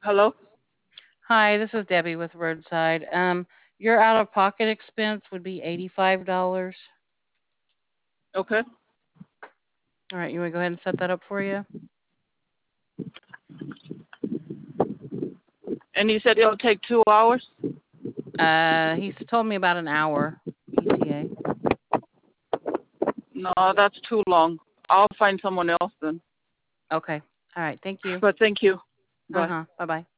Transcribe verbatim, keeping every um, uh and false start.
Hello? Hi, this is Debbie with Roadside. Um, your out-of-pocket expense would be eighty-five dollars. Okay. All right, you want to go ahead and set that up for you? And you said it'll take two hours? Uh, he's told me about an hour E T A. No, that's too long. I'll find someone else then. Okay. All right. Thank you. But thank you. Bye. Uh-huh. Bye-bye.